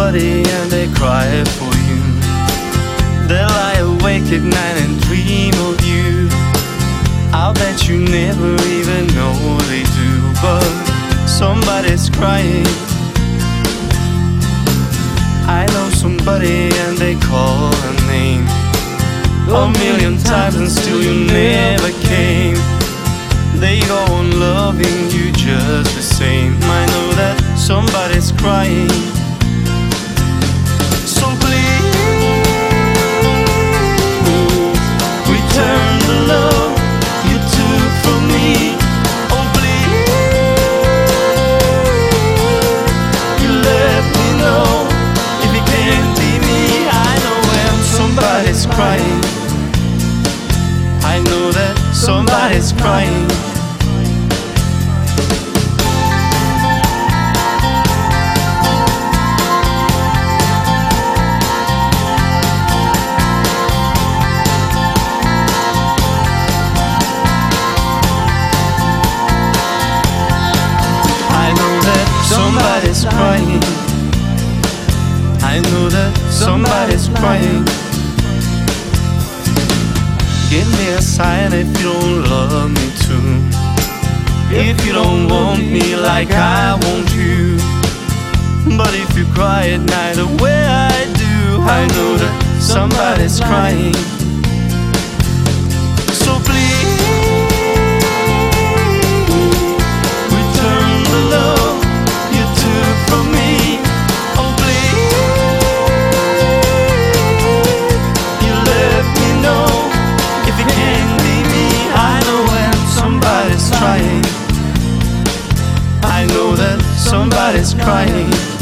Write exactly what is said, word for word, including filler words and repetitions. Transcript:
somebody and they cry for you. They lie awake at night and dream of you. I'll bet you never even know they do, but somebody's crying. I know somebody and they call her name a million times and still you never came. They go on loving you just the same. I know that somebody's crying. So please return the love you took from me. Oh please, you let me know if you can't be me. I know when somebody's crying. I know that somebody's crying. Somebody's crying. I know that somebody's crying. Give me a sign if you don't love me too. If you don't want me like I want you. But if you cry at night the way I do, I know that somebody's crying. So please return the love you took from me. Oh please, you let me know if you can't be me. I know when somebody's crying. I know that somebody's crying.